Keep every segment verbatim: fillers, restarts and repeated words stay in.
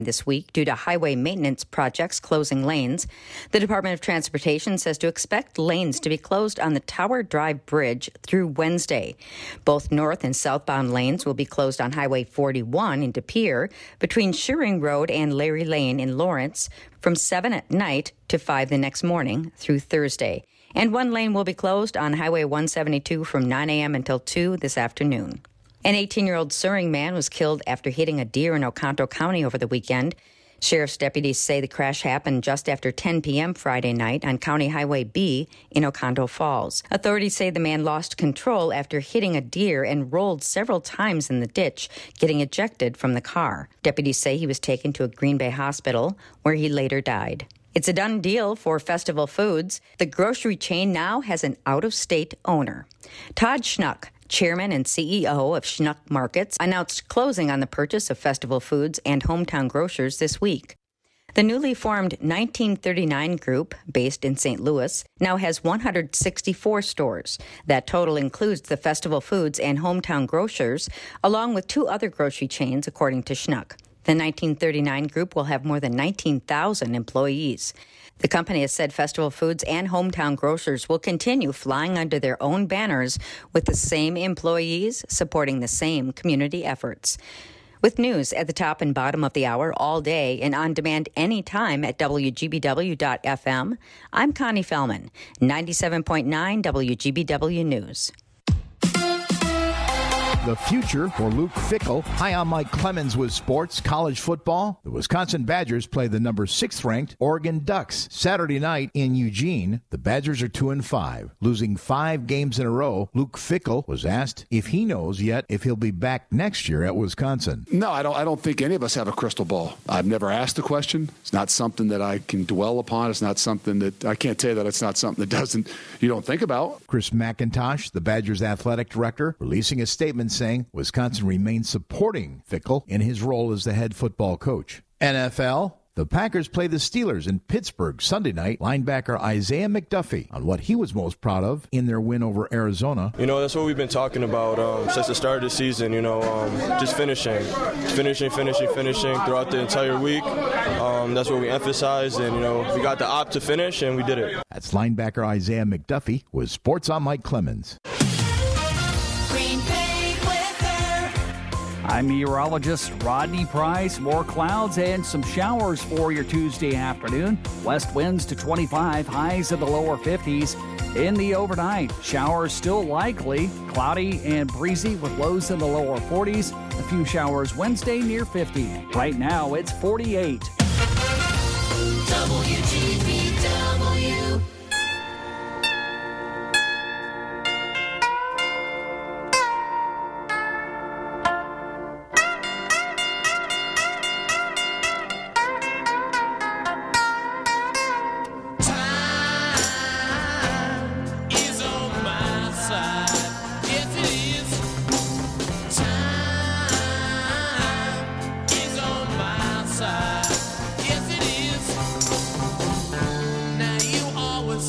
this week due to highway maintenance projects closing lanes. The Department of Transportation says to expect lanes to be closed on the Tower Drive Bridge through Wednesday. Both north and southbound lanes will be closed on Highway forty-one in De Pere between Shearing Road and Larry Lane in Lawrence from seven at night to five the next morning through Thursday. And one lane will be closed on Highway one seventy-two from nine a.m. until two this afternoon. An eighteen-year-old Suring man was killed after hitting a deer in Oconto County over the weekend. Sheriff's deputies say the crash happened just after ten p.m. Friday night on County Highway B in Oconto Falls. Authorities say the man lost control after hitting a deer and rolled several times in the ditch, getting ejected from the car. Deputies say he was taken to a Green Bay hospital, where he later died. It's a done deal for Festival Foods. The grocery chain now has an out-of-state owner. Todd Schnuck, Chairman and C E O of Schnuck Markets, announced closing on the purchase of Festival Foods and Hometown Grocers this week. The newly formed nineteen thirty-nine Group, based in Saint Louis, now has one hundred sixty-four stores. That total includes the Festival Foods and Hometown Grocers, along with two other grocery chains, according to Schnuck. The nineteen thirty-nine Group will have more than nineteen thousand employees. The company has said Festival Foods and Hometown Grocers will continue flying under their own banners with the same employees supporting the same community efforts. With news at the top and bottom of the hour all day and on demand anytime at W G B W dot F M, I'm Connie Fellman, ninety-seven point nine W G B W News. The future for Luke Fickell. Hi, I'm Mike Clemens with sports, college football. The Wisconsin Badgers play the number six-ranked Oregon Ducks Saturday night in Eugene. The Badgers are two and five, losing five games in a row. Luke Fickell was asked if he knows yet if he'll be back next year at Wisconsin. No, I don't. I don't think any of us have a crystal ball. I've never asked the question. It's not something that I can dwell upon. It's not something that I can't tell you that it's not something that doesn't you don't think about. Chris McIntosh, the Badgers athletic director, releasing a statement saying Wisconsin remains supporting Fickell in his role as the head football coach. N F L, the Packers play the Steelers in Pittsburgh Sunday night. Linebacker Isaiah McDuffie on what he was most proud of in their win over Arizona. You know, that's what we've been talking about um, since the start of the season, you know, um, just finishing, finishing, finishing, finishing throughout the entire week. Um, that's what we emphasized, and, you know, we got the op to finish, and we did it. That's linebacker Isaiah McDuffie with Sports on Mike Clemens. I'm meteorologist Rodney Price. More clouds and some showers for your Tuesday afternoon. West winds to twenty-five, highs in the lower fifties. In the overnight, showers still likely, cloudy and breezy with lows in the lower forties. A few showers Wednesday near fifty. Right now, it's forty-eight. W G B W. Yes, it is. Now you always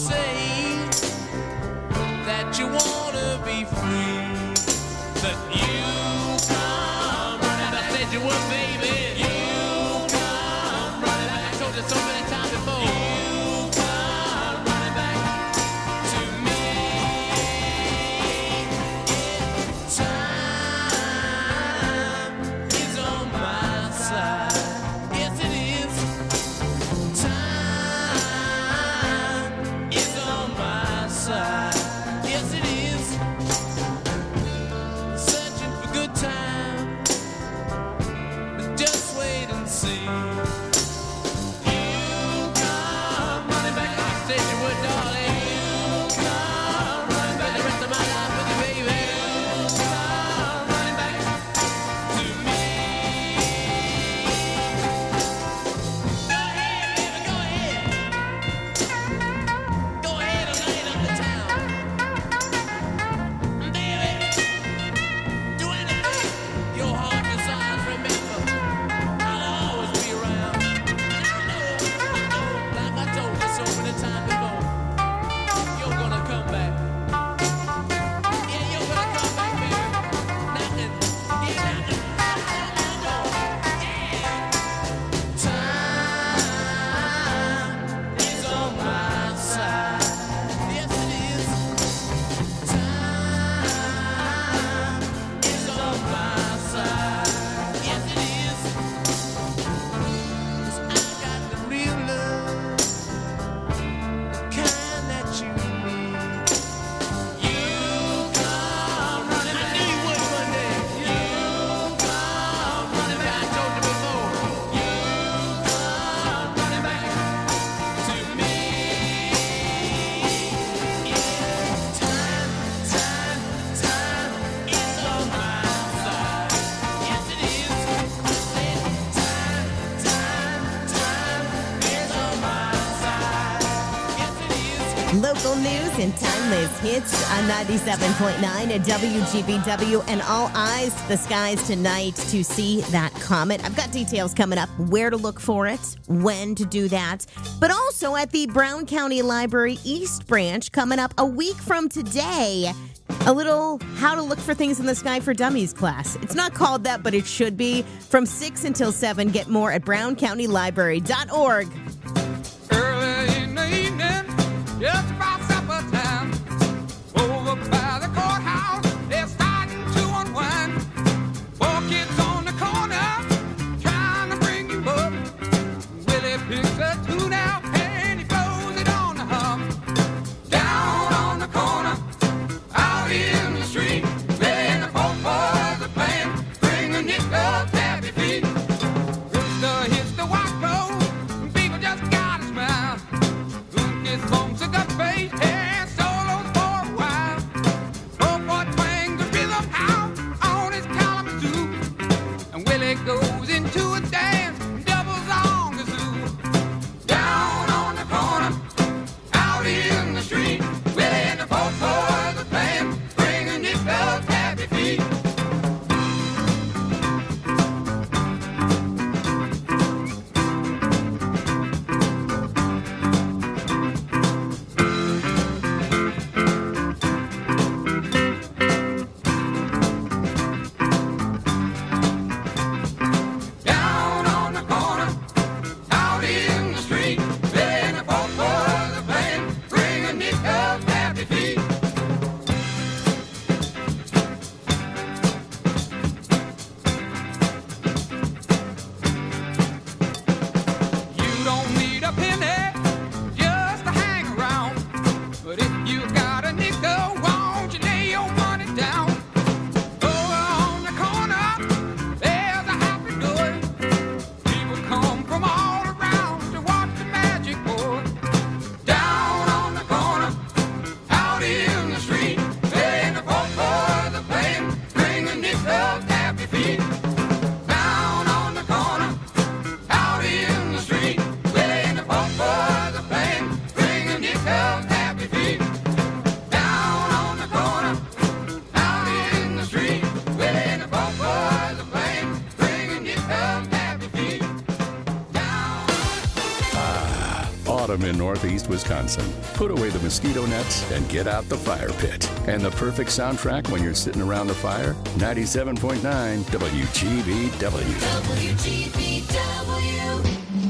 Local news and timeless hits on ninety-seven point nine at W G B W, and all eyes to the skies tonight to see that comet. I've got details coming up, where to look for it, when to do that, but also at the Brown County Library East Branch coming up a week from today. A little how to look for things in the sky for dummies class. It's not called that, but it should be. From six until seven, get more at brown county library dot org. Early in the evening, just about supper time, over by the courthouse, they're starting to unwind. Four kids on the corner, trying to bring you up. Willie picks a tune out and he blows it on the hum. Down on the corner, out in the street, playing the folk boys are playing, bringing it up happy feet. Rooster hits the white road, and people just gotta smile. Look his bone cigar face and solos for a while. Folk boy twangs the rhythm out on his Kalamazoo, and Willie goes into a dance and doubles on the zoo. Down on the corner, out in the street, Willie and the folk boys are playing, bringing it up happy feet. Down on the corner, out in the street, Willie and the folk boys are playing, bringing it up happy feet. You don't need a penny just to hang around. But if you got a nickel, won't you lay your money down? Over on the corner, there's a happy door. People come from all around to watch the magic board. Down on the corner, out in the street, playing the folk boys are playing, bringing it up happy feet. Down on the corner, out in the street, playing the folk boys are playing, bringing it up happy feet. Down on the corner, out in the street, playing the folk boys are playing, bringing it up happy feet. Down. Autumn in northeast Wisconsin. Put away the mosquito nets and get out the fire pit. And the perfect soundtrack when you're sitting around the fire? ninety-seven point nine W G B W. W G B W.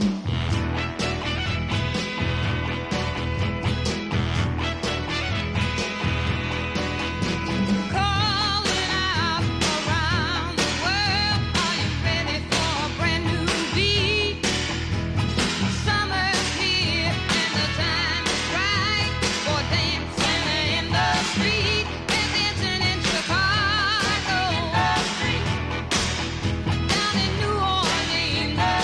Calling out around the world, are you ready for a brand new beat? Summer's here and the time is right for dancing in the street. We're dancing in Chicago, down in New Orleans,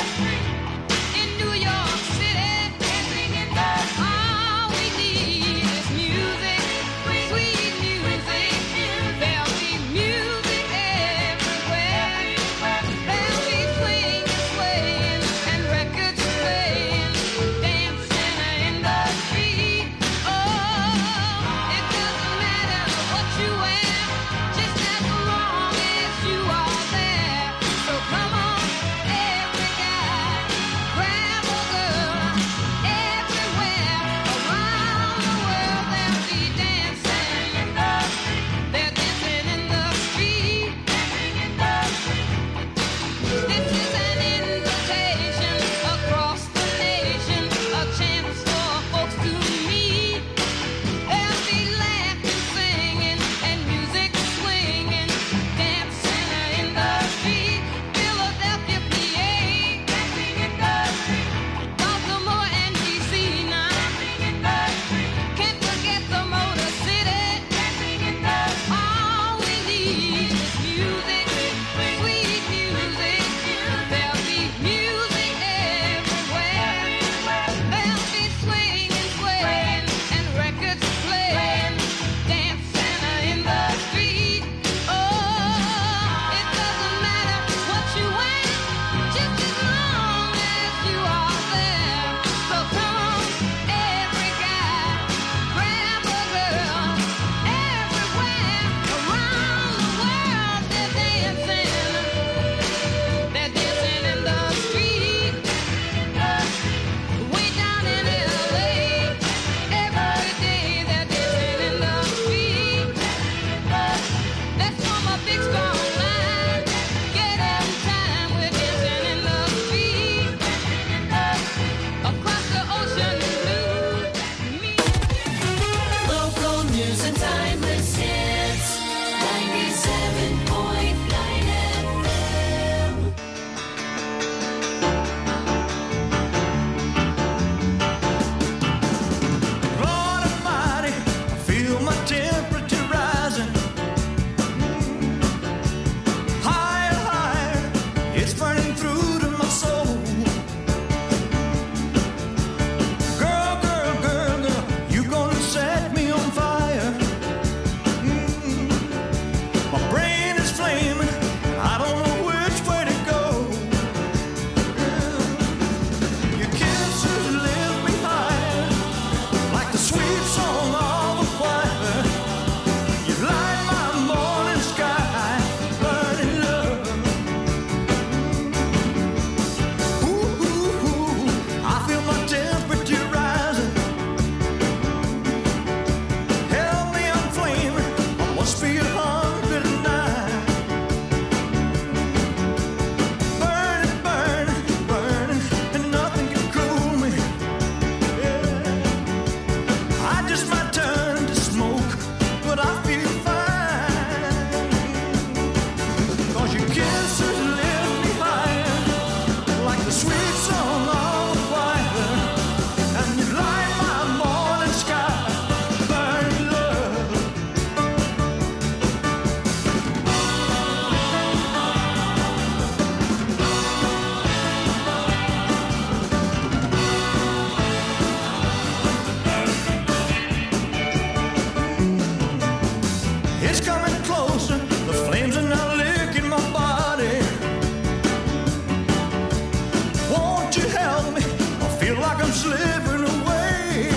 slipping away.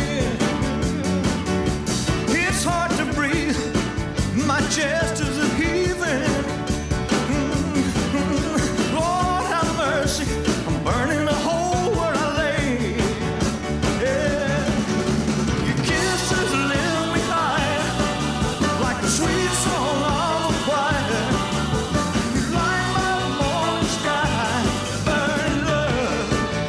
It's hard to breathe. My chest is a heaving. Mm-hmm. Lord have mercy. I'm burning a hole where I lay. Yeah. Your kisses live me high like a sweet song of a choir. You light my morning sky. Burning love.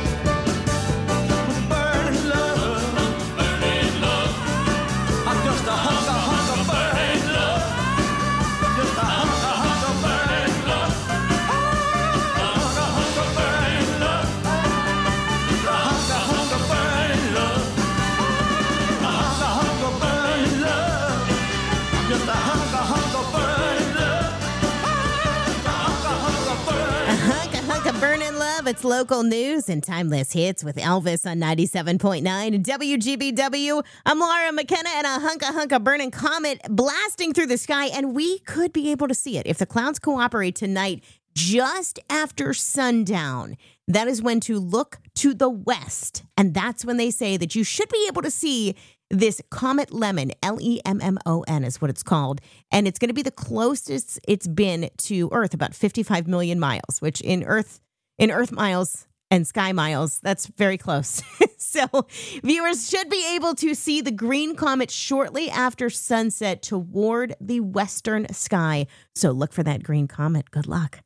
Burning love. Burning love. I'm just a hunk of hunk of burning love. Just a hunk of hunk of burning love. A hunk of hunk of burning love. A hunk of hunk of burning love. A hunk of hunk of burning love. Just a hunk of hunk of burning love. A hunk of hunk of burning. A hunk, a hunk of burning love. It's local news and timeless hits with Elvis on ninety-seven point nine W G B W. I'm Laura McKenna, and a hunk, a hunk of burning comet blasting through the sky, and we could be able to see it if the clouds cooperate tonight just after sundown. That is when to look to the west, and that's when they say that you should be able to see this Comet Lemon, L E M M O N is what it's called, and it's going to be the closest it's been to Earth, about fifty-five million miles, which in Earth in Earth miles and sky miles, that's very close. So viewers should be able to see the green comet shortly after sunset toward the western sky. So look for that green comet. Good luck.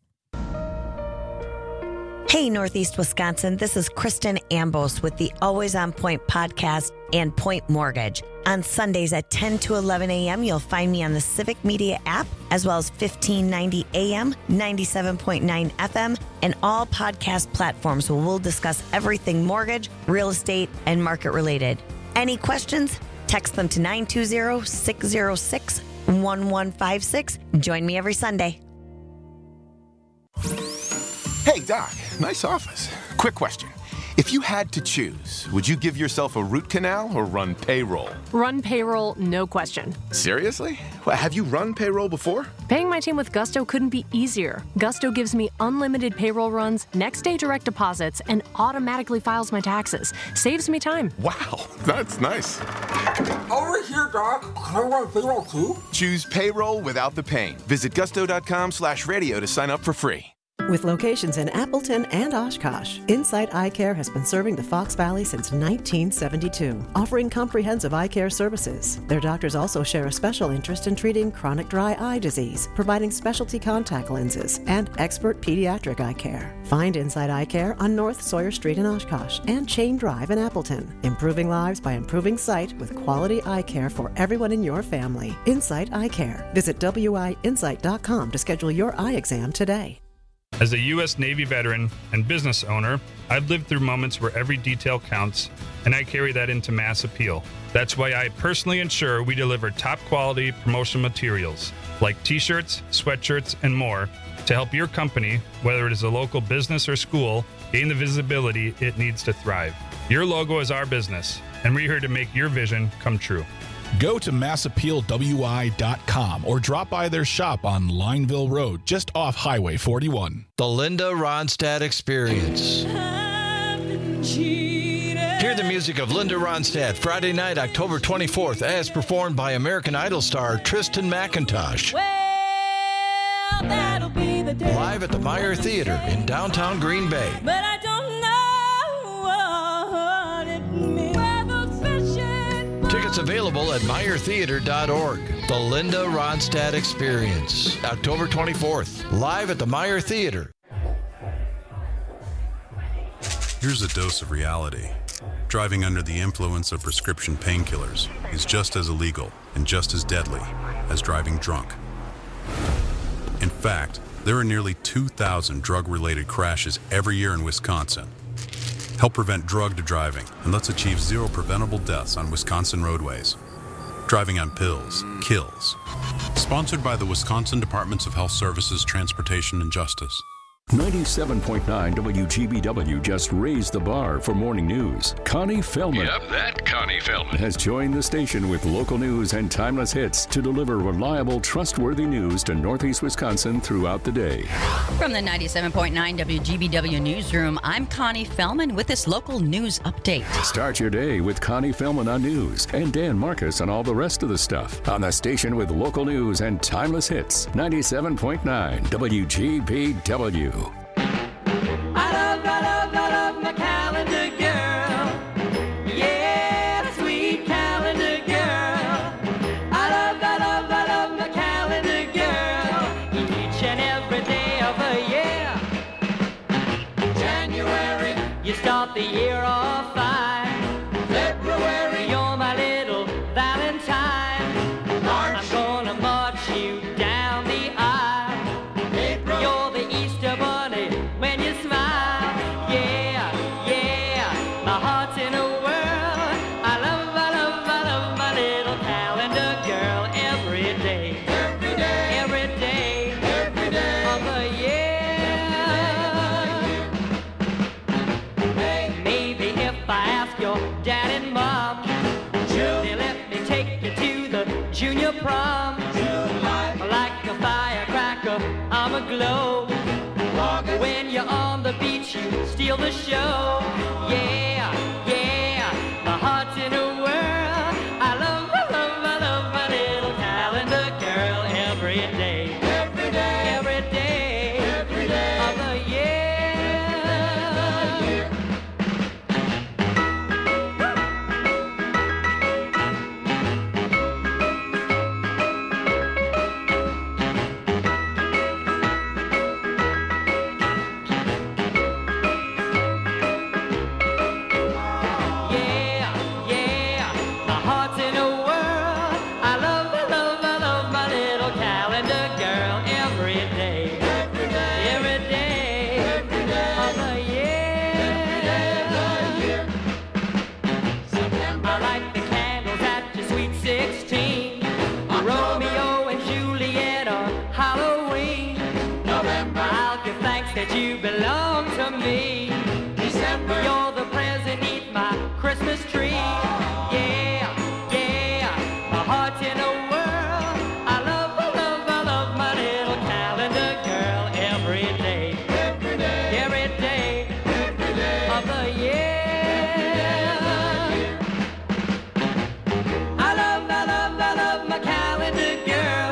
Hey, Northeast Wisconsin, this is Kristen Ambos with the Always On Point podcast and Point Mortgage. On Sundays at ten to eleven a.m., you'll find me on the Civic Media app, as well as fifteen ninety A M, ninety-seven point nine F M, and all podcast platforms where we'll discuss everything mortgage, real estate, and market related. Any questions? Text them to nine two zero, six zero six, one one five six. Join me every Sunday. Hey, Doc, nice office. Quick question. If you had to choose, would you give yourself a root canal or run payroll? Run payroll, no question. Seriously? Well, have you run payroll before? Paying my team with Gusto couldn't be easier. Gusto gives me unlimited payroll runs, next day direct deposits, and automatically files my taxes. Saves me time. Wow, that's nice. Over here, Doc. Can I run payroll too? Choose payroll without the pain. Visit gusto.com slash radio to sign up for free. With locations in Appleton and Oshkosh, Insight Eye Care has been serving the Fox Valley since nineteen seventy-two, offering comprehensive eye care services. Their doctors also share a special interest in treating chronic dry eye disease, providing specialty contact lenses, and expert pediatric eye care. Find Insight Eye Care on North Sawyer Street in Oshkosh and Chain Drive in Appleton, improving lives by improving sight with quality eye care for everyone in your family. Insight Eye Care. Visit W I insight dot com to schedule your eye exam today. As a U S Navy veteran and business owner, I've lived through moments where every detail counts, and I carry that into Mass Appeal. That's why I personally ensure we deliver top quality promotional materials like t-shirts, sweatshirts, and more to help your company, whether it is a local business or school, gain the visibility it needs to thrive. Your logo is our business, and we're here to make your vision come true. Go to mass appeal w i dot com or drop by their shop on Lineville Road, just off Highway forty-one. The Linda Ronstadt Experience. Hear the music of Linda Ronstadt Friday night, October twenty-fourth, as performed by American Idol star Tristan McIntosh. Well, that'll be the day. Live at the Meyer Theater in downtown Green Bay. But I don't know what it means. Tickets available at meyer theater dot org. The Linda Ronstadt Experience, October twenty-fourth, live at the Meyer Theater. Here's a dose of reality. Driving under the influence of prescription painkillers is just as illegal and just as deadly as driving drunk. In fact, there are nearly two thousand drug-related crashes every year in Wisconsin. Help prevent drugged driving, and let's achieve zero preventable deaths on Wisconsin roadways. Driving on pills kills. Sponsored by the Wisconsin Departments of Health Services, Transportation, and Justice. ninety-seven point nine W G B W just raised the bar for morning news. Connie Fellman. Yep, that Connie Fellman. Has joined the station with local news and timeless hits to deliver reliable, trustworthy news to Northeast Wisconsin throughout the day. From the ninety-seven point nine W G B W newsroom, I'm Connie Fellman with this local news update. Start your day with Connie Fellman on news and Dan Marcus on all the rest of the stuff on the station with local news and timeless hits. ninety-seven point nine W G B W. I love, I love, I love my calendar girl. Yeah, the sweet calendar girl. I love, I love, I love my calendar girl. Each and every day of the year. January, you start the year off fine. February, you're my little Valentine. March, I'm gonna march you down the aisle. April, you're the Easter bunny when you smile. Yeah, yeah, my heart's in a whirl. I love, I love, I love my little calendar girl every day. Every day, every day, every day of the year. Hey, maybe if I ask your dad and mom, they'll let me take you to the junior prom. Like a firecracker, I'm aglow. When you're on the beach, you steal the show. Yeah, yeah, my heart's in a whirl. I love, I love, I love my little calendar girl every day. Every day, every day, every day of the year. Yeah, yeah, my heart's in a whirl. I love, I love, I love my little calendar girl every day. Every day, every day, every day of the year. I light the candles at your sweet sixteen. Romeo and Juliet on Halloween. November, I'll give thanks that you belong to me. December, you're the present beneath my Christmas tree. Yeah, yeah, my heart's in a whirl. I love, I love, I love my little calendar girl every day. Every day, every day, every day of the year. I love, I love, I love my calendar girl.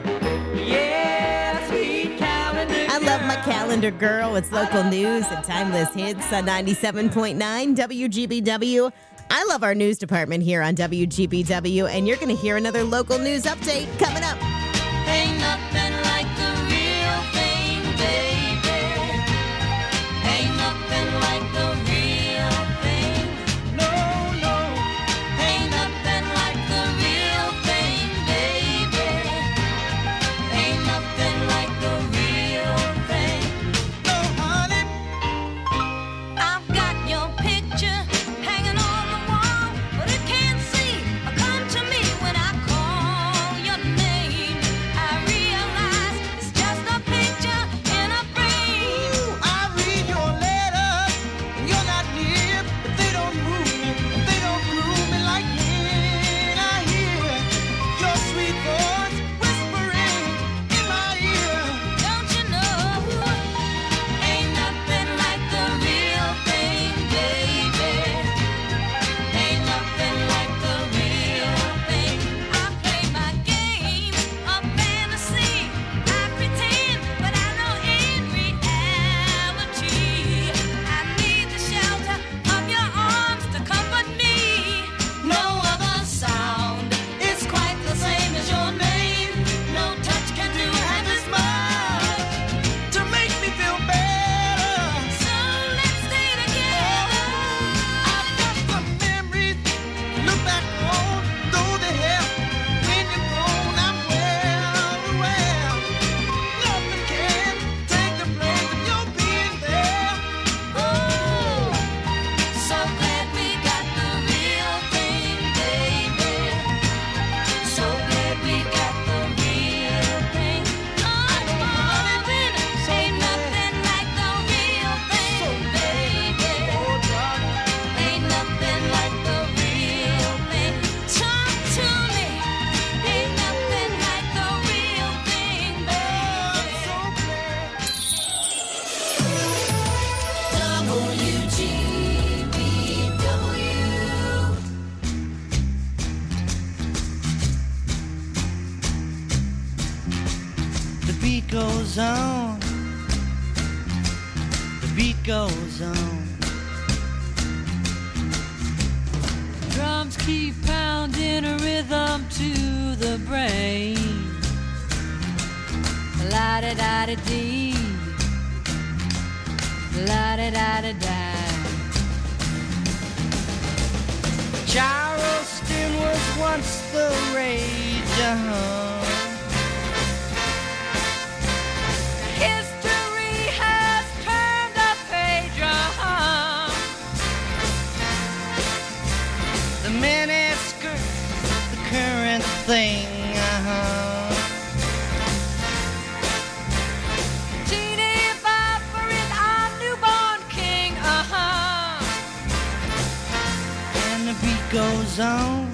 Yeah, sweet calendar girl. I love my calendar girl. It's local news and timeless hits on ninety-seven point nine W G B W. I love our news department here on W G B W, and you're going to hear another local news update coming up. Ain't nothing like the real thing, baby. Ain't nothing like the real thing. No, no. Ain't nothing like the real thing, baby. Ain't nothing like the real thing. No, honey. I've got your picture hanging on the wall, but it can't see or come to me when I call your name. goes on. The beat goes on. Drums keep pounding a rhythm to the brain. La-da-da-da-dee. La-da-da-da-da. Charleston was once the rage, uh-huh. History has turned a page, uh-huh. The miniskirt's the current thing, uh-huh. Teeny Bopper is our newborn king, uh-huh. And the beat goes on.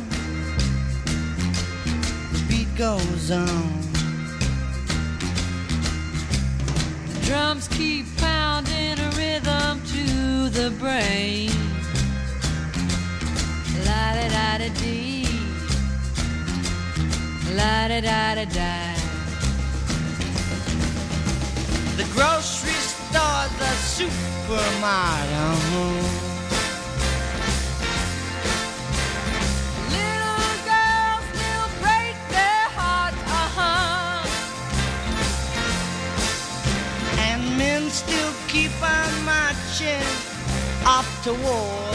The beat goes on. The drums keep pounding a rhythm to the brain. La-da-da-da-dee. La-da-da-da-da. The grocery store's a supermarket. Uh-huh. Little girls still break their hearts, uh-huh. And men still keep on marching off to war.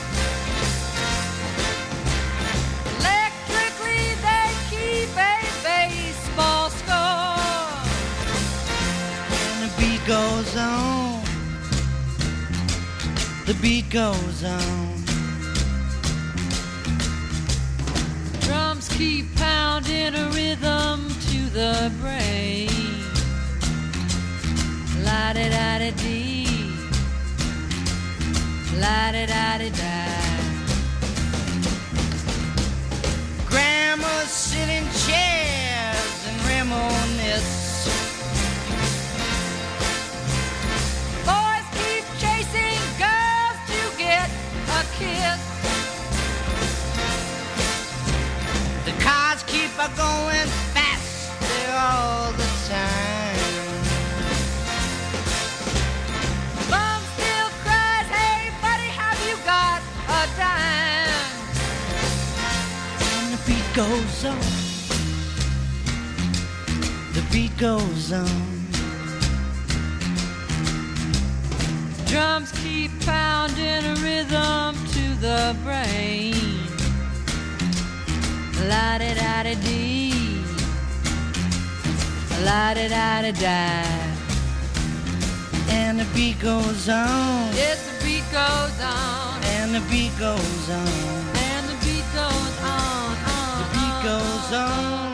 Electrically they keep a baseball score. And the beat goes on. The beat goes on. Drums keep pounding a rhythm to the brain. La-da-da-da-dee. La-da-da-da-da. Grandmas sit in chairs and reminisce. Boys keep chasing girls to get a kiss. The cars keep a going faster all the time. Mom still cries, hey buddy, have you got a dime? And the beat goes on. The beat goes on. Drums keep pounding a rhythm to the brain. La-da-da-da-dee. La-da-da-da-da. And the beat goes on. Yes, the beat goes on. And the beat goes on. And the beat goes on. on the beat goes on.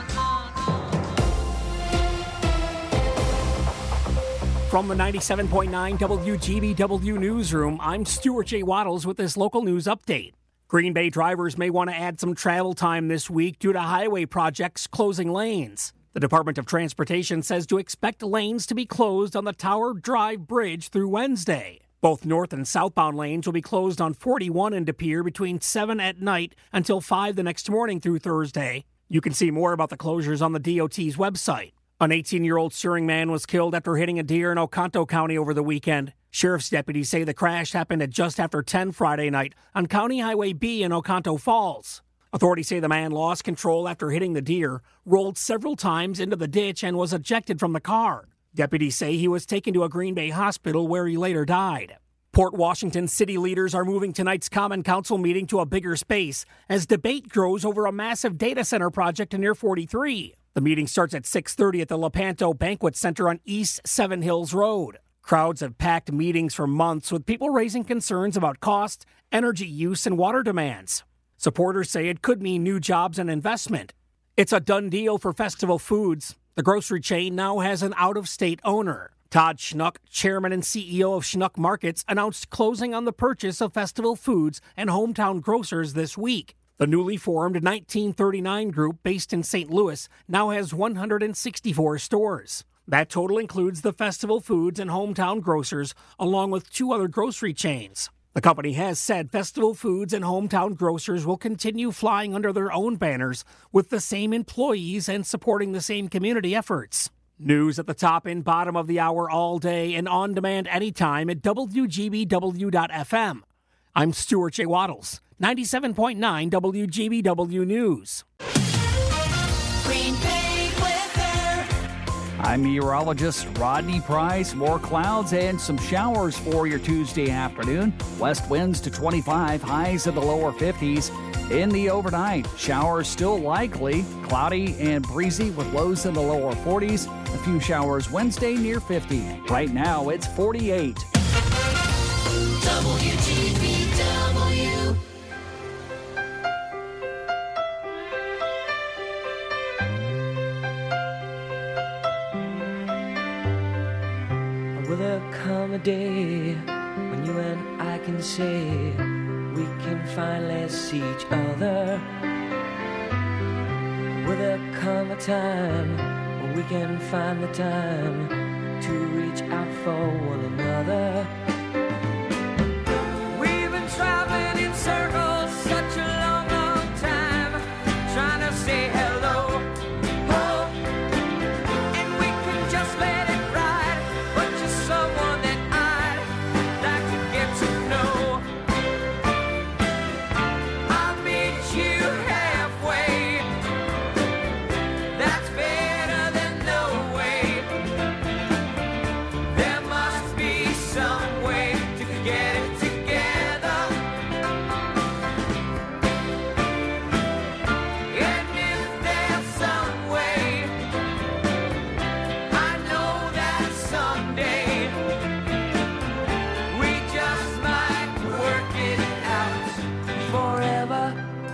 From the ninety-seven point nine W G B W newsroom, I'm Stuart J. Waddles with this local news update. Green Bay drivers may want to add some travel time this week due to highway projects closing lanes. The Department of Transportation says to expect lanes to be closed on the Tower Drive Bridge through Wednesday. Both north and southbound lanes will be closed on forty-one in De Pere between seven at night until five the next morning through Thursday. You can see more about the closures on the D O T's website. An eighteen-year-old Suring man was killed after hitting a deer in Oconto County over the weekend. Sheriff's deputies say the crash happened at just after ten Friday night on County Highway B in Oconto Falls. Authorities say the man lost control after hitting the deer, rolled several times into the ditch, and was ejected from the car. Deputies say he was taken to a Green Bay hospital where he later died. Port Washington city leaders are moving tonight's Common Council meeting to a bigger space as debate grows over a massive data center project near forty-three. The meeting starts at six thirty at the Lepanto Banquet Center on East Seven Hills Road. Crowds have packed meetings for months with people raising concerns about cost, energy use, and water demands. Supporters say it could mean new jobs and investment. It's a done deal for Festival Foods. The grocery chain now has an out-of-state owner. Todd Schnuck, chairman and C E O of Schnuck Markets, announced closing on the purchase of Festival Foods and Hometown Grocers this week. The newly formed nineteen thirty-nine Group, based in Saint Louis, now has one hundred sixty-four stores. That total includes the Festival Foods and Hometown Grocers, along with two other grocery chains. The company has said Festival Foods and Hometown Grocers will continue flying under their own banners with the same employees and supporting the same community efforts. News at the top and bottom of the hour all day and on demand anytime at W G B W dot F M. I'm Stuart J. Waddles, ninety-seven point nine W G B W News. Green Bay weather. I'm meteorologist Rodney Price. More clouds and some showers for your Tuesday afternoon. West winds to twenty-five, highs in the lower fifties. In the overnight, showers still likely, cloudy and breezy with lows in the lower forties. A few showers Wednesday near fifty. Right now, it's forty-eight. W G B W. Will there come a day when you and I can say we can finally see each other? Will there come a time when we can find the time to reach out for one another? We've been traveling in circles such a long, long time, trying to say hello. Oh, and we can just let it ride, but you're someone that I'd like to get to know. I'll meet you halfway. That's better than no way. There must be some way to get it together. And if there's some way, I know that someday we just might work it out forever.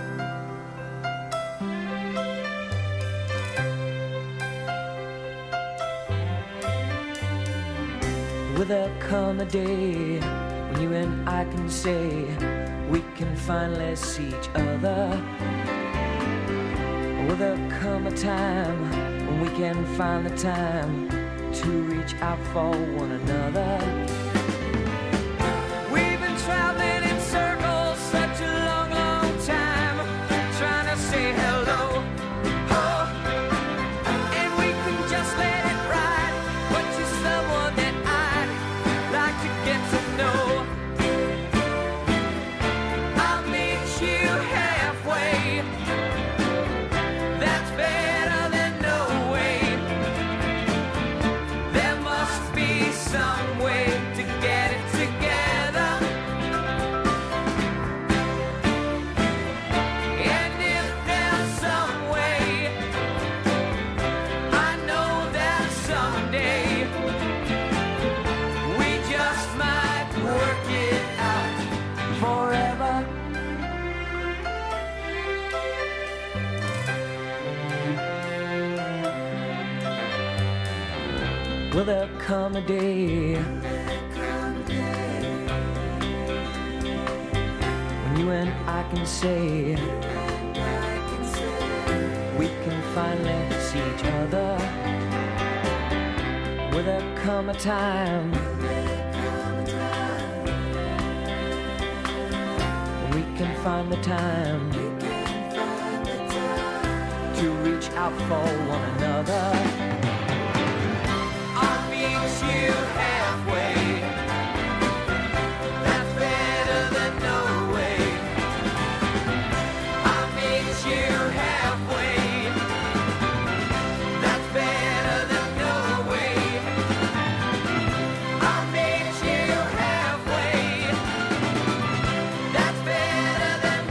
Will there come a day when you and I can say we can finally see each other? Will there come a time when we can find the time to reach out for one another? We've been traveling in circles such a long, long time, trying to say hello. Oh, and we can just let it ride, but you're someone that I'd like to get to know. I'll meet you halfway. That's better than no way. There must be some way to get it together. And if there's some way, I know that someday we just might work it out forever. Will there come a day when you and I can say we can finally see each other? Will there come a time when we can find the time to reach out for one another? I'll meet you halfway. That's better than no way. I'll meet you halfway. That's better than no way. I'll meet you halfway. That's better than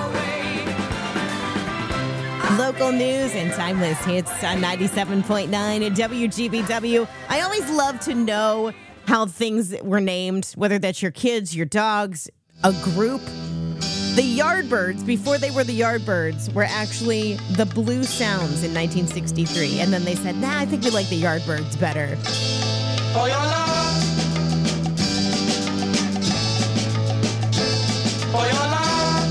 no way. Local news and timeless hits on ninety-seven point nine at W G B W. I always love to know how things were named, whether that's your kids, your dogs, a group. The Yardbirds, before they were the Yardbirds, were actually the Blue Sounds in nineteen sixty-three. And then they said, nah, I think we like the Yardbirds better. For your love, for your love,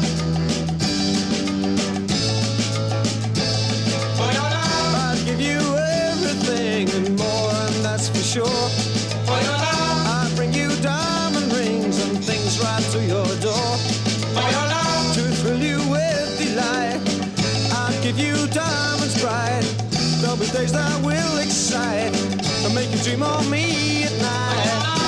for your love, I'd give you everything and more, and that's for sure. For your love, I'd bring you diamond rings and things right to your door. For your love, to thrill you with delight, I'd give you diamonds bright. There'll be days that will excite. dream of me at night.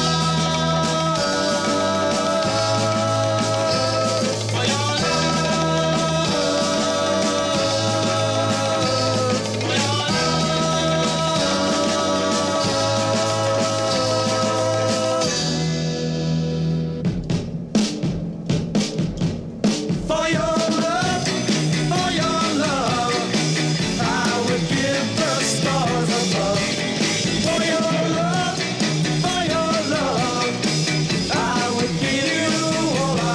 For your love, for your love, I would give the stars above. For your love, for your love, I would give you all I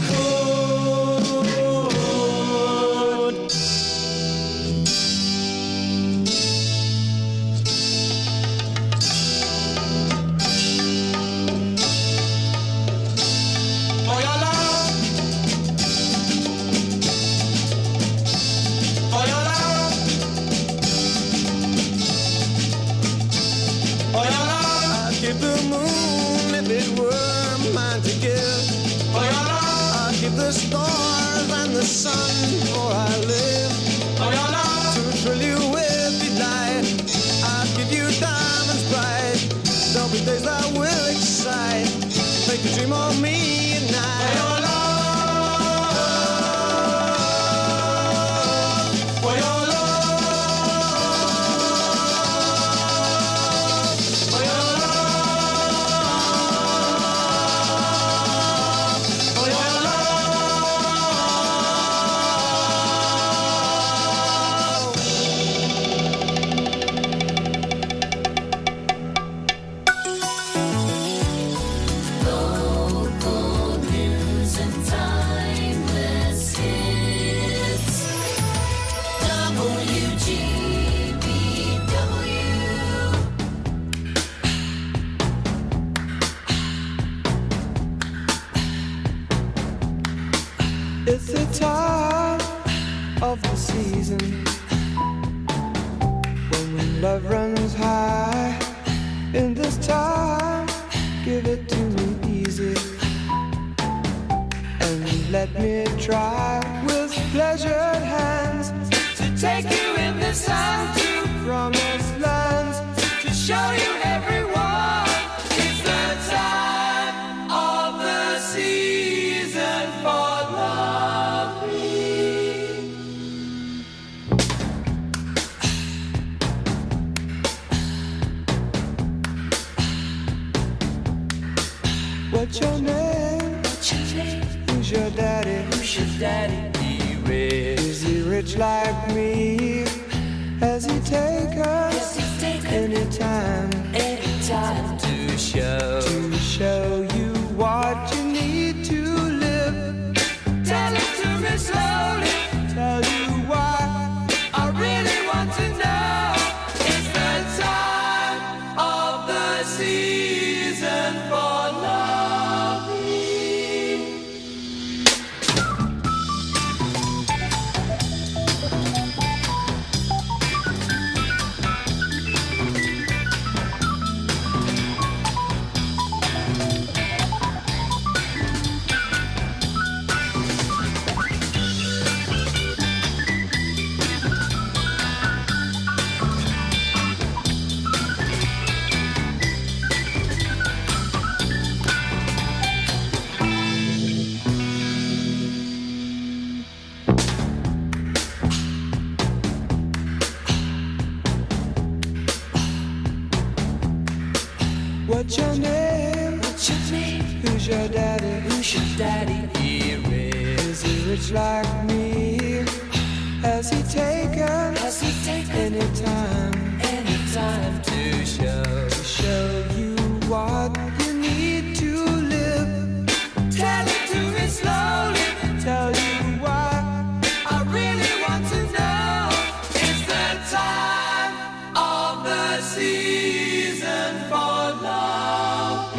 could. For your love, for your love, for your love, I'd give the moon if it were mine to give. For your love, I'd give the stars and the sun before I live. For your love, to thrill you with delight, I'd give you diamonds bright. There'll be days that will excite, make you dream of me at night. For your love, for your love, for your love, for your Local news and timeless hits. W G B W. It's the time of the season when love runs high. In this time, give it to me easy and let me try with pleasured hands to take you in the sun to promised lands, to show you everyone. It's the time of the season for loving. What's your name? What's your name? Who's your daddy? Who's your daddy? He rich. Is he rich like me? Has he taken? Has he taken any time? Any time to show to show you what you need to live? Tell it to me slowly. Tell you why I really want to know. It's the time of the season for loving. What's your name? What's your name? Who's your daddy? Who's your daddy? He rich. Is he rich like me? Has he taken? Has he taken any time? Any time to show to show you what you need to live? Tell it to me slowly. Tell you why I really want to know. It's the time of the season for loving.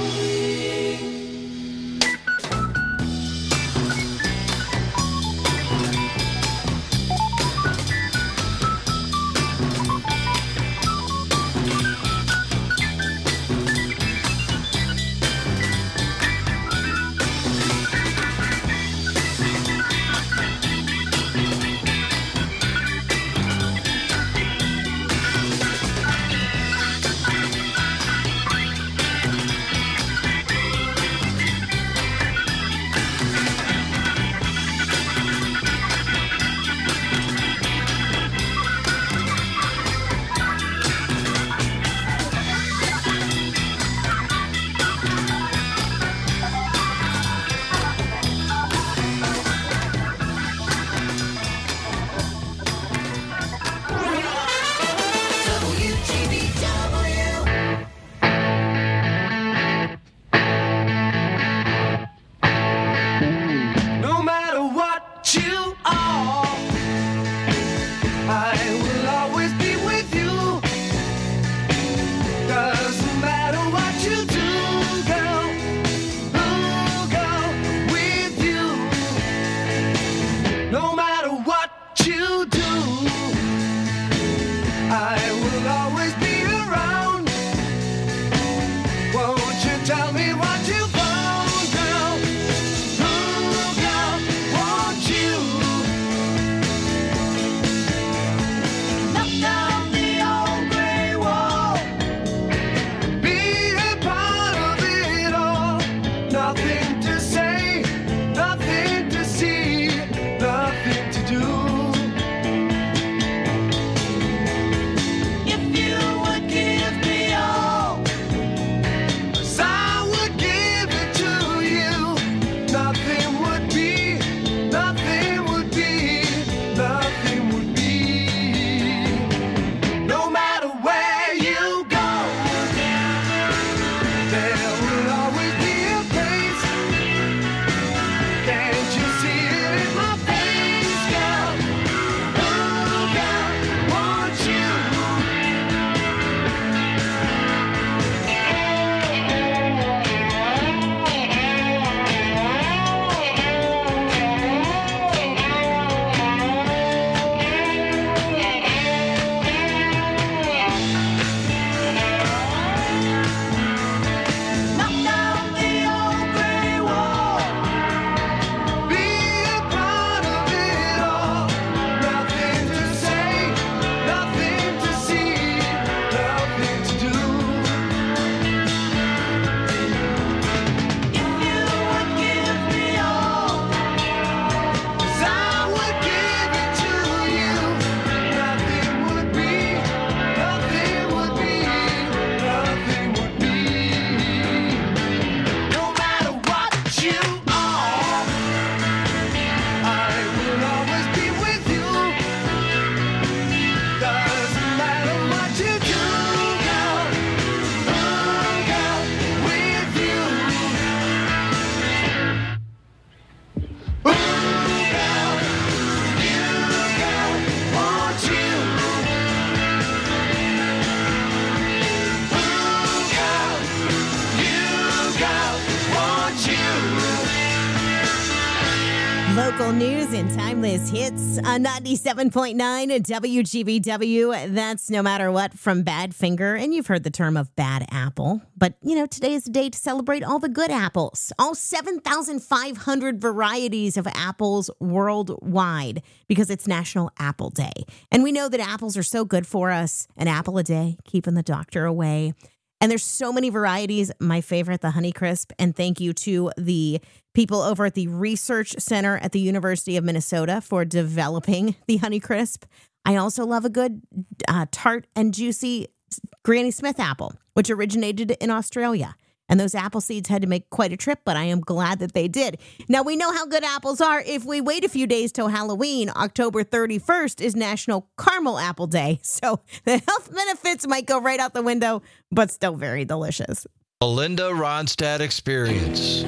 Local news and timeless hits on ninety-seven point nine at W G B W. That's No Matter What from Badfinger. And you've heard the term of bad apple. But, you know, today is the day to celebrate all the good apples. All seven thousand five hundred varieties of apples worldwide because it's National Apple Day. And we know that apples are so good for us. An apple a day, keeping the doctor away. And there's so many varieties. My favorite, the Honeycrisp. And thank you to the people over at the Research Center at the University of Minnesota for developing the Honeycrisp. I also love a good uh, tart and juicy Granny Smith apple, which originated in Australia. And those apple seeds had to make quite a trip, but I am glad that they did. Now, we know how good apples are if we wait a few days till Halloween. October thirty-first is National Caramel Apple Day. So the health benefits might go right out the window, but still very delicious. The Linda Ronstadt Experience.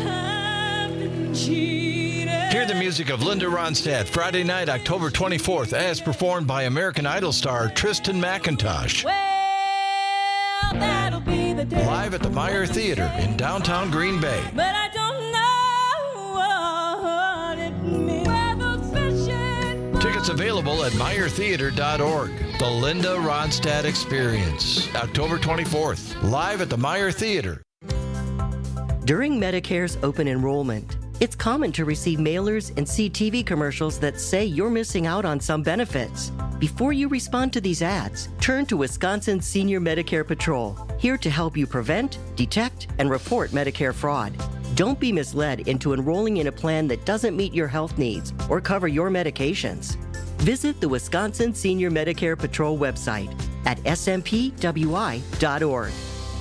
Hear the music of Linda Ronstadt Friday night, October twenty-fourth, as performed by American Idol star Tristan McIntosh. Well, that'll be the day. Live at the Meyer Theater in downtown Green Bay. But I don't know what it means. Where those fishing Tickets available at meyer theater dot org. The Linda Ronstadt Experience, October twenty-fourth, live at the Meyer Theater. During Medicare's open enrollment, it's common to receive mailers and see T V commercials that say you're missing out on some benefits. Before you respond to these ads, turn to Wisconsin Senior Medicare Patrol, here to help you prevent, detect, and report Medicare fraud. Don't be misled into enrolling in a plan that doesn't meet your health needs or cover your medications. Visit the Wisconsin Senior Medicare Patrol website at s m p w i dot org.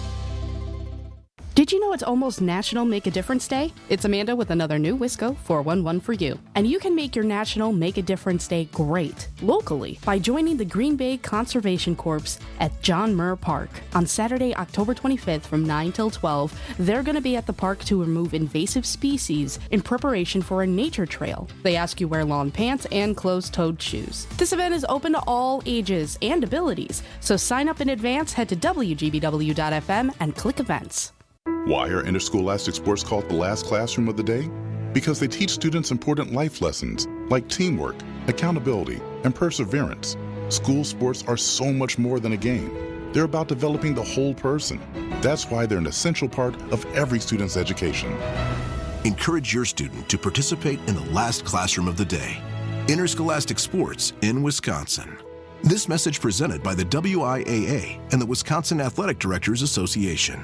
Did you know it's almost National Make a Difference Day? It's Amanda with another new Wisco four one one for you. And you can make your National Make a Difference Day great, locally, by joining the Green Bay Conservation Corps at John Muir Park. On Saturday, October twenty-fifth from nine till twelve, they're going to be at the park to remove invasive species in preparation for a nature trail. They ask you wear long pants and closed-toed shoes. This event is open to all ages and abilities, so sign up in advance, head to w g b w dot f m and click events. Why are interscholastic sports called the last classroom of the day? Because they teach students important life lessons like teamwork, accountability, and perseverance. School sports are so much more than a game. They're about developing the whole person. That's why they're an essential part of every student's education. Encourage your student to participate in the last classroom of the day. Interscholastic sports in Wisconsin. This message presented by the W I A A and the Wisconsin Athletic Directors Association.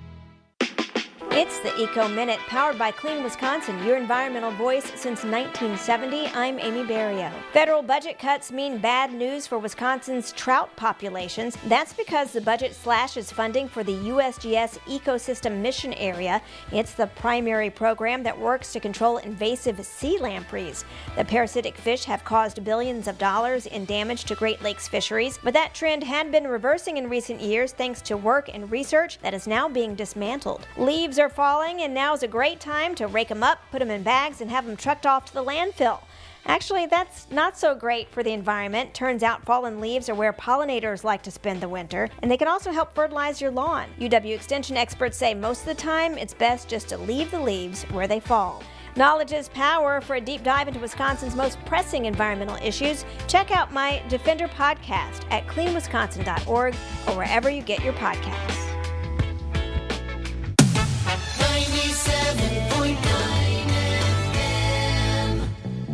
It's the Eco Minute, powered by Clean Wisconsin, your environmental voice since nineteen seventy. I'm Amy Barrio. Federal budget cuts mean bad news for Wisconsin's trout populations. That's because the budget slashes funding for the U S G S Ecosystem Mission Area. It's the primary program that works to control invasive sea lampreys. The parasitic fish have caused billions of dollars in damage to Great Lakes fisheries, but that trend had been reversing in recent years thanks to work and research that is now being dismantled. Leaves are falling, and now is a great time to rake them up, put them in bags, and have them trucked off to the landfill. Actually, that's not so great for the environment. Turns out fallen leaves are where pollinators like to spend the winter, and they can also help fertilize your lawn. U W Extension experts say most of the time it's best just to leave the leaves where they fall. Knowledge is power. For a deep dive into Wisconsin's most pressing environmental issues, check out my Defender podcast at clean wisconsin dot org or wherever you get your podcasts. ninety-seven point nine F M.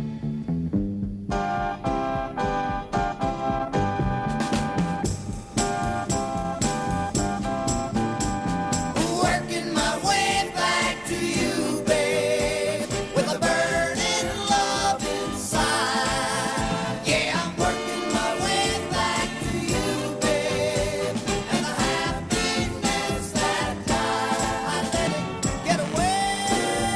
Working my way back to you, babe, with a burning love inside. Yeah, I'm working my way back to you, babe, and the happiness that I let it get away.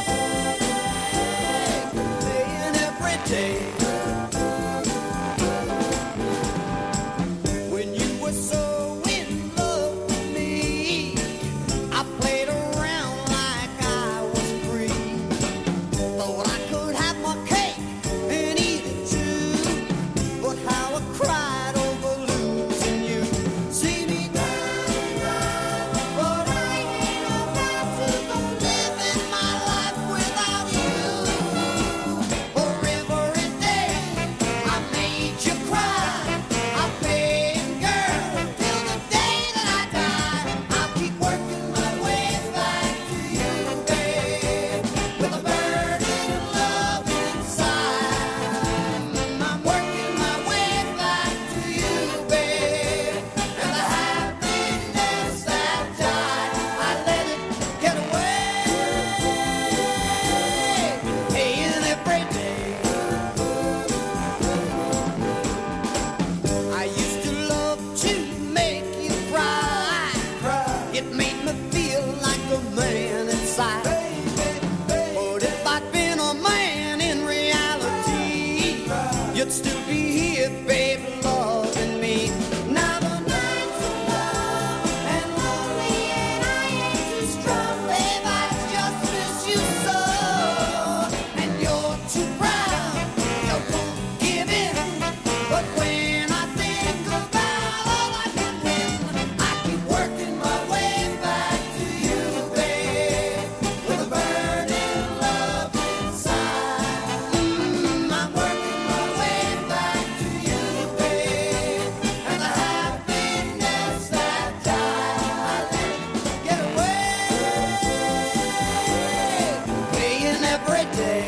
you'd still be here, baby, loving me. Now the nights are long and lonely, and I ain't too strong, babe. I just miss you so. And you're too proud, you won't give in. But when I think about all I can win, I keep working my way back to you, babe, with a burning love inside. Mm, I'm working my way back to you, babe, and the happiness that died, I let it get away, playing every day.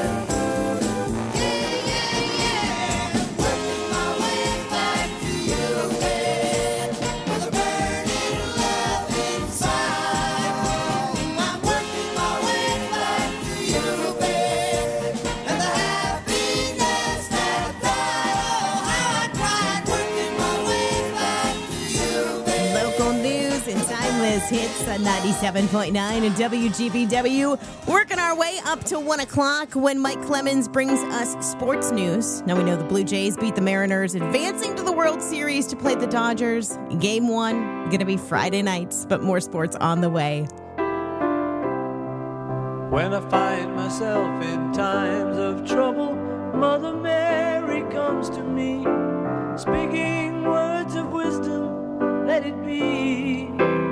Yeah, yeah, yeah, working my way back to you, babe, with a burning love inside. Mm, I'm working my way back to you, babe, and the happiness that died. Oh, how I tried working my way back to you, babe. Local news and timeless hits on ninety-seven point nine and W G B W. Working our way up to one o'clock when Mike Clemens brings us sports news. Now we know the Blue Jays beat the Mariners, advancing to the World Series to play the Dodgers. Game one going to be Friday nights, but more sports on the way. When I find myself in times of trouble, Mother Mary comes to me, speaking words of wisdom, let it be.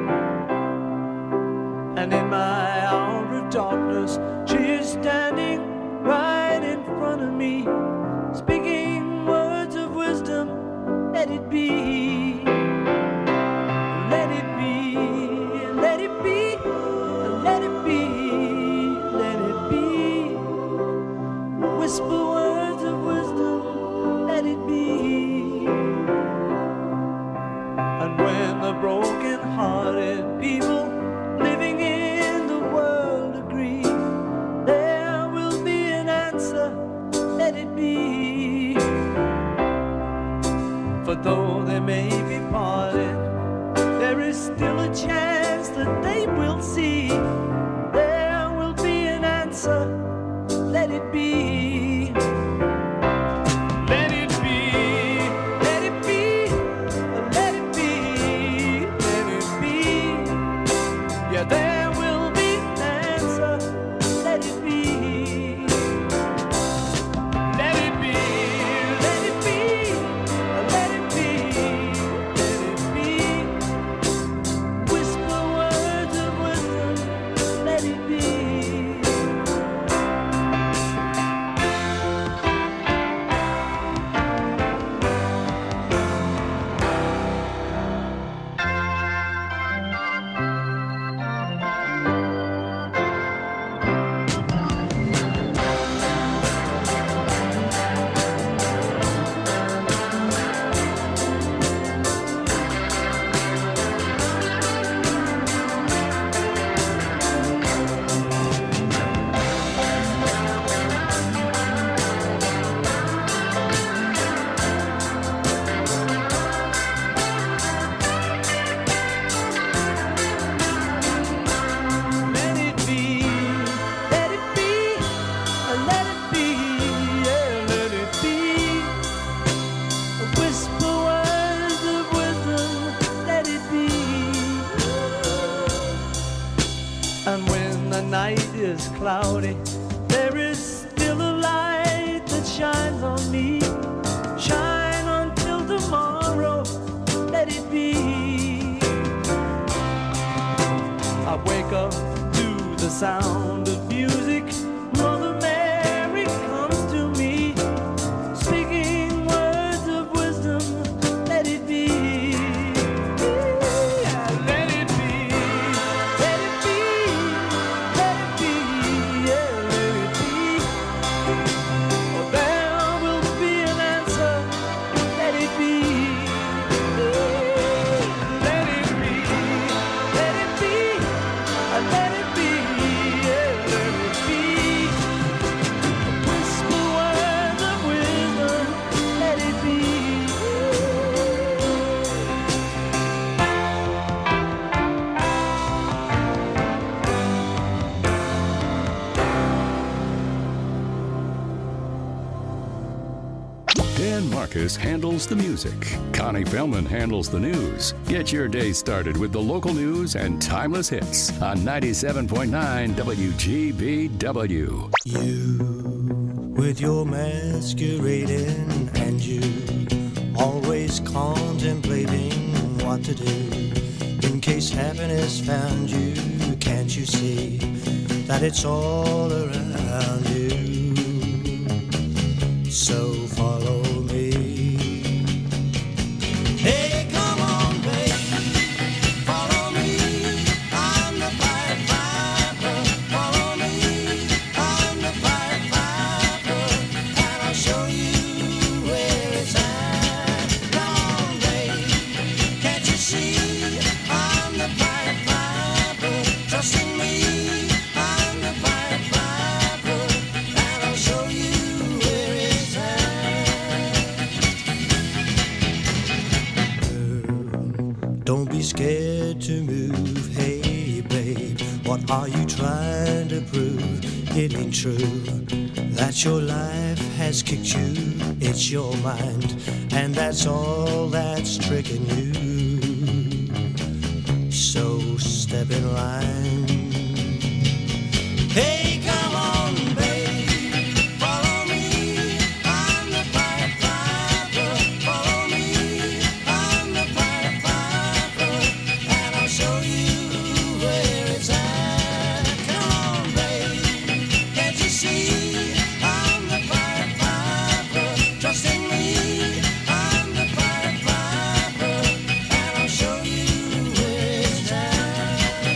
And in my hour of darkness, she is standing right in front of me, speaking words of wisdom, let it be. Let it be, let it be, let it be, let it be. Whisper words of wisdom, let it be. And when the broken-hearted people living in the world agree, there will be an answer, let it be. For though they may be parted, there is still a chance that they will see. There will be an answer, let it be. Let it be, let it be, let it be, let it be. Yeah, there will be an answer, let it be. Let it be, let it be, let it be, let it be. Whisper words of wisdom, let it be. Let it be, let it be, let it be, yeah, let it be. Whisper words of wisdom, let it be. And when the night is cloudy, there is still a light that shines on me. Shine until tomorrow, let it be. I wake up to the sound of music. Mother Mary comes to me, speaking words of wisdom, let it be. Yeah, let it be, let it be, let it be, yeah, let it be. Oh, there will be an answer, let it be. Yeah, let it be, let it be, let it be, yeah. Dan Marcus handles the music. Connie Fellman handles the news. Get your day started with the local news and timeless hits on ninety-seven point nine W G B W. You, with your masquerading, and you, always contemplating what to do. In case happiness found you, can't you see that it's all around you? So follow me. Hey, come on, baby, follow me. I'm the Pied Piper. Follow me. I'm the Pied Piper, and I'll show you where it's at. Come on, baby, can't you see? I'm the Pied Piper. Trust in me. I'm the Pied Piper, and I'll show you where it's at. Don't be scared to move. Hey, babe, what are you trying to prove? It ain't true that your life has kicked you. It's your mind, and that's all that's tricking you. So step in line. Hey, come on, babe, follow me. I'm the Pied Piper. Follow me. I'm the Pied Piper, and I'll show you where it's at. Come on, babe, can't you see? I'm the Pied Piper. Trust in me. I'm the Pied Piper, and I'll show you where it's at.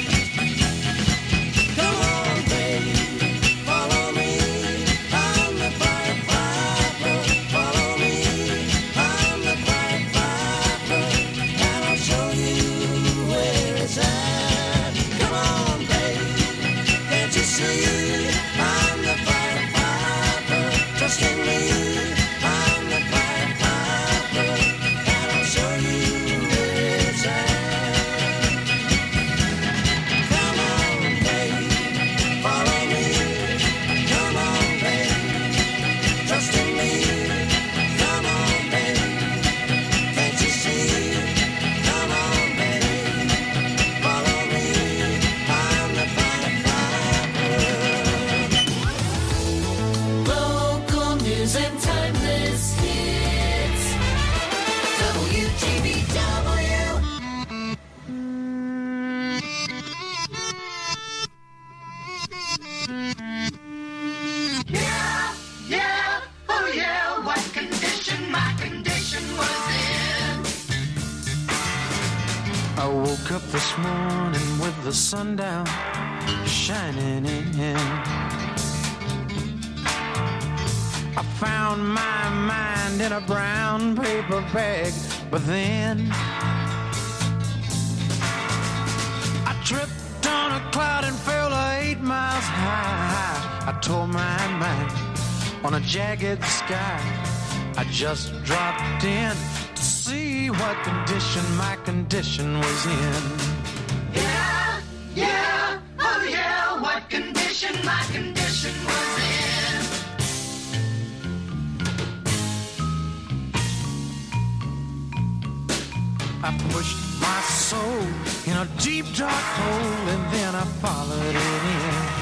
Come on, babe, follow me. I'm the Pied Piper. Follow me. I'm the Pied Piper, and I'll show you where it's at. Come on, babe, can't you see? I'm the Pied Piper. Trust in me. I'm the Pied Piper, and I'll show you where it's at. Come on, babe, follow me. Come on, babe, trust in me. Come on, babe, can't you see? Come on, babe, follow me. I'm the Pied Piper. Local news and timeless hits. W G B W. Yeah, yeah, oh yeah, what condition my condition was in. I woke up this morning with the sun down shining in. I found my mind in a brown paper bag, but then I tripped on a cloud and fell eight miles high. I tore my mind on a jagged sky. I just dropped in to see what condition my condition was in. Yeah, yeah, oh yeah, what condition my condition was in. I pushed my soul in a deep dark hole and then I followed it in.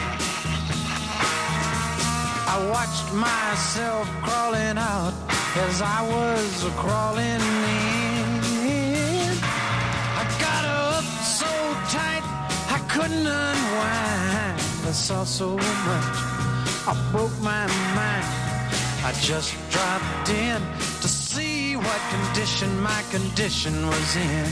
I watched myself crawling out as I was crawling in. I got up so tight I couldn't unwind. I saw so much, I broke my mind. I just dropped in to see what condition my condition was in.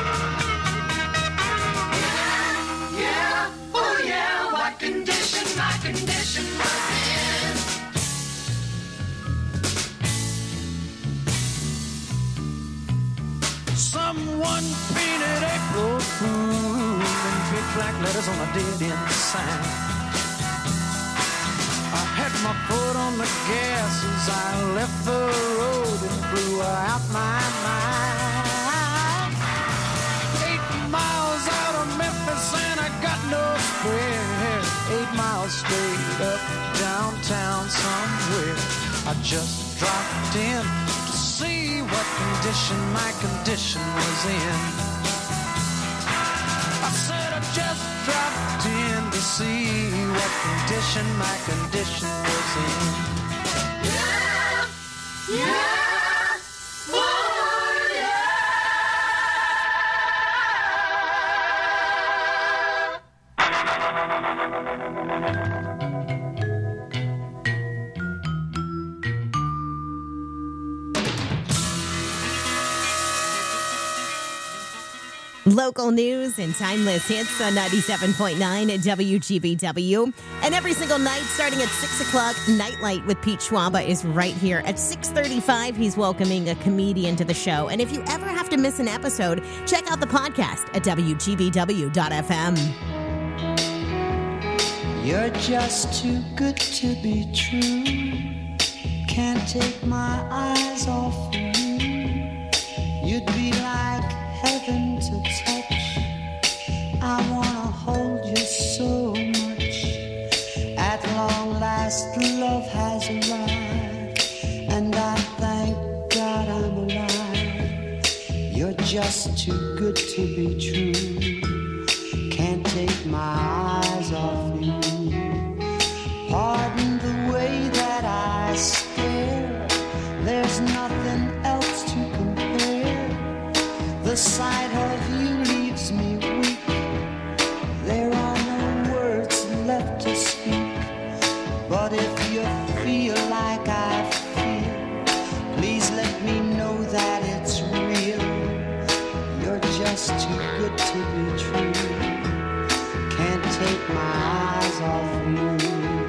Yeah, oh yeah, what condition my Someone painted April Fool in big black letters on a dead-end sign. I had my foot on the gas as I left the road and blew out my mind. Eight miles out of Memphis and I got no spare. Eight miles straight up downtown somewhere. I just dropped in to see what condition my condition was in. I said I just dropped in to see what condition my condition was in. Yeah, yeah, oh yeah. Local news and timeless hits on ninety-seven point nine at W G B W. And every single night, starting at six o'clock, Nightlight with Pete Schwaba is right here. At six thirty-five, he's welcoming a comedian to the show. And if you ever have to miss an episode, check out the podcast at W G B W dot F M. You're just too good to be true. Can't take my eyes off you. You'd be like heaven to touch. I wanna hold you so much. At long last, love has arrived, and I thank God I'm alive. You're just too good to be true. Can't take my eyes off you. Pardon the way that I stare. There's nothing else to compare. The sight of you leaves me weak. There are no words left to speak. But if you feel like I feel, please let me know that it's real. You're just too good to be true. Can't take my eyes off you.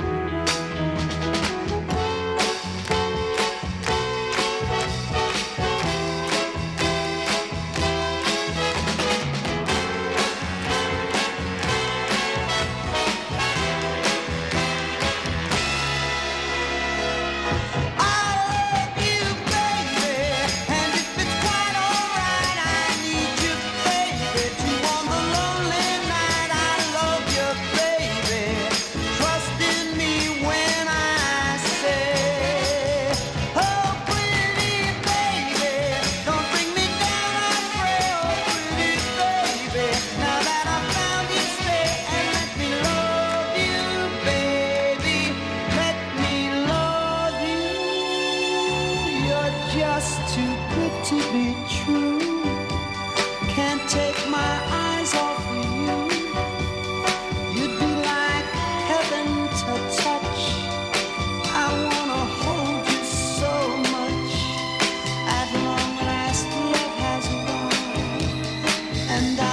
Just too good to be true. Can't take my eyes off you. You'd be like heaven to touch. I wanna hold you so much. At long last, love has arrived, and I